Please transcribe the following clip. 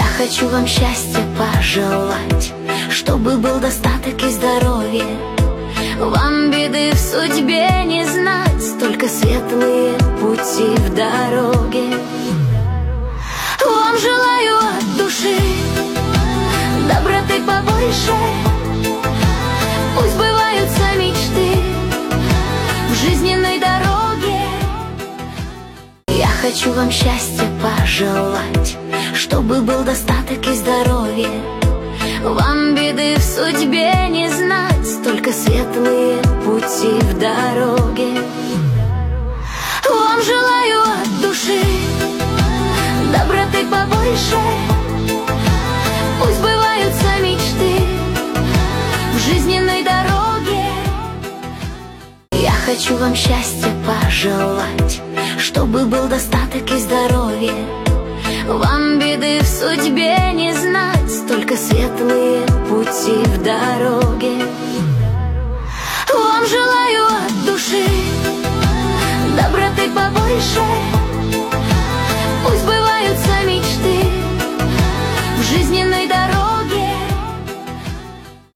хочу вам счастья пожелать, чтобы был достаток и здоровье, вам беды в судьбе не знать, только светлые пути в дороге. Вам желаю от души доброты побольше, пусть сбываются мечты в жизненной дороге. Я хочу вам счастья пожелать, чтобы был достаток и здоровье, вам беды в судьбе не знать, только светлые пути в дороге. Вам желаю от души доброты побольше, пусть сбываются мечты в жизненной дороге. Я хочу вам счастья пожелать, чтобы был достаток и здоровье, вам беды в судьбе не знать, только светлые пути в дороге. Вам желаю